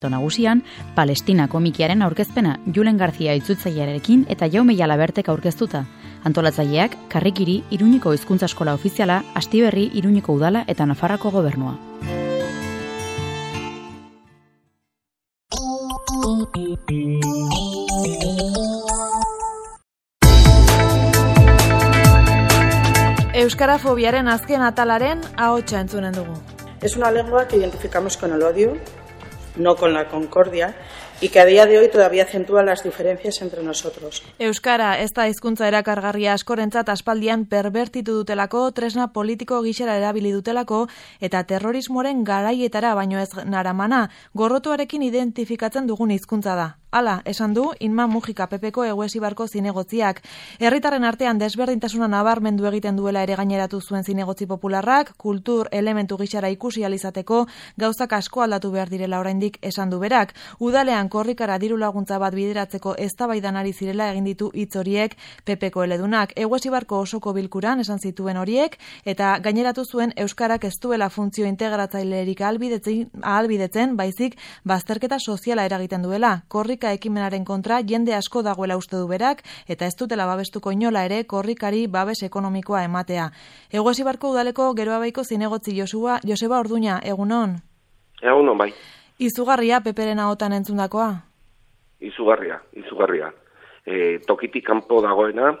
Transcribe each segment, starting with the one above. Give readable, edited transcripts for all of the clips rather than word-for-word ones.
nagusian, Palestina komikiaren aurkezpena Julen Garzia itzutzailearekin eta Jaume Jalabertek aurkeztuta. Antolatzaileak Karrikiri Iruñeko hizkuntza eskola ofiziala, Astiberri Iruñeko udala eta Nafarroako gobernua. Euskarafobiaren azken atalaren ahotsa entzunen dugu. Es una lengua que identificamos con el odio, no con la concordia, y que a día de hoy todavía acentúa las diferencias entre nosotros. Euskara ez da hizkuntza erakargarria askorentzat aspaldian perbertitu dutelako, tresna politiko gisera erabili dutelako, eta terrorismoaren garaietara baino ez naramana, gorrotuarekin identifikatzen dugun hizkuntza da. Hala, esan du, Inma Mujika PPko Eguesibarko zinegotziak. Herritarren artean desberdintasuna nabarmendu egiten duela ere gaineratu zuen zinegotzi popularrak, kultur elementu gisara ikusi alizateko, gauzak asko aldatu behar direla oraindik esan du berak. Udalean korrikara diru laguntza bat bideratzeko eztabaidan ari zirela egin ditu hitz horiek PPko eledunak. Eguesibarko osoko bilkuran esan zituen horiek, eta gaineratu zuen euskarak ez duela funtzio integratzailerik ahalbidetzen, baizik bazterketa soziala eragiten duela. Ekimenaren kontra jende asko dagoela uste du berak, eta ez dutela babestuko inola ere korrikari babes ekonomikoa ematea. Eguesibarko udaleko Geroabeiko zinegotzi Joseba Orduña, egunon? Egunon, bai. Izugarria peperen ahotan entzundakoa? Izugarria. Tokitik kanpo dagoena,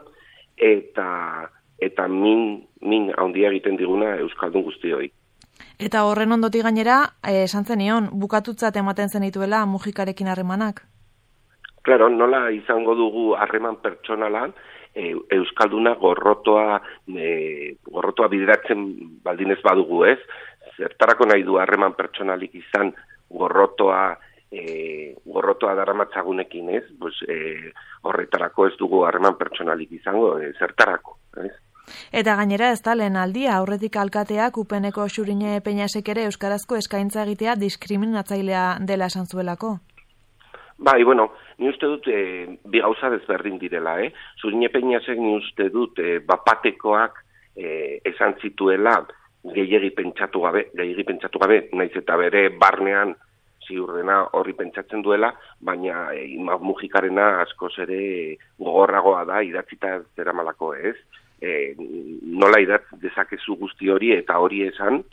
eta min handia egiten diguna euskaldun guztioi. Eta horren ondotik gainera, esan zenion, bukatutzat ematen zenituela Mujikarekin harremanak? Claro, nola izango dugu harreman pertsonalan, euskalduna gorrotoa bideratzen baldin ez badugu, ez? Zertarako nahi du harreman pertsonalik izan gorrotoa daramatzagunekin, ez? Pues, horretarako ez dugu harreman pertsonalik izango, zertarako, ez? Eta gainera ez da lehen aldia, aurretik alkateak Upeneko Xurine Peñasek ere euskarazko eskaintza egitea diskriminatzailea dela esan zuelako. Bai, bueno, ni uste dut bi gauza desberdin direla, Xurine Peñasek ni uste dut bapatekoak esan zituela gehiegi pentsatu gabe, naiz eta bere barnean ziurrena horri pentsatzen duela, baina Mujikarena askoz ere gogorragoa da idatzita zeramalako, ez? Nola idatz dezakezu guzti hori eta hori esan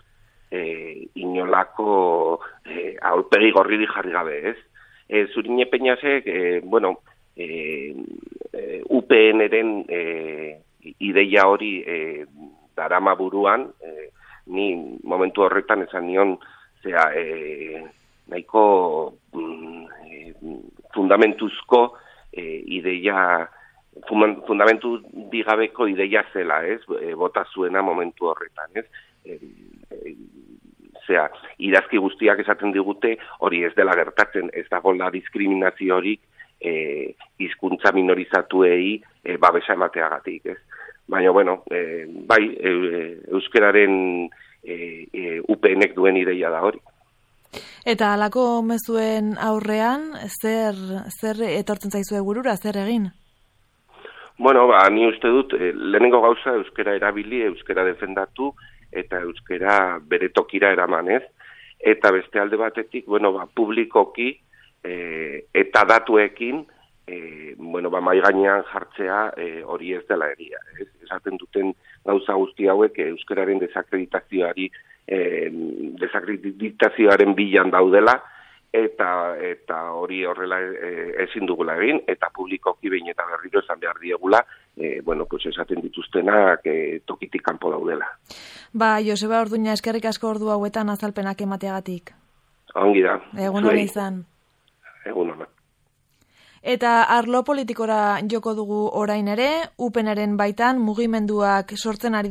inolako aurpegi gorriri jarri gabe, ez? Xurine Peñasek, UPN-eren ideia hori darama buruan, ni momentu horretan esan nion, nahiko fundamentuzko ideia, fundamentu digabeko ideia zela, ez? Bota zuena momentu horretan, ez? Idazki guztiak esaten digute hori ez dela gertatzen, ez dagoela diskriminazio horik hizkuntza minorizatuei babesa emateagatik, ez? Baina, bueno, bai, euskararen UPN-ek duen ideia da hori. Eta halako mezuen aurrean, zer etortzen zaizue burura, zer egin? Bueno, ni uste dut, lehenengo gauza euskara erabili, euskara defendatu, eta euskara bere tokira eramanez, eta beste alde batetik, publikoki eta datuekin, mai gainean jartzea hori ez dela egia. Esaten duten gauza guzti hauek euskararen desakreditazioaren bilan daudela, eta hori horrela ezin dugula egin, eta publikoki behin eta berriro esan behar diegula, esaten dituztenak tokitik kanpo daudela. Joseba Orduña, eskerrik asko ordu hauetan azalpenak emateagatik. Ongi da. Egun hori izan. Egun hori. Eta arlo politikora joko dugu orain ere, UPN-eren baitan mugimenduak sortzen ari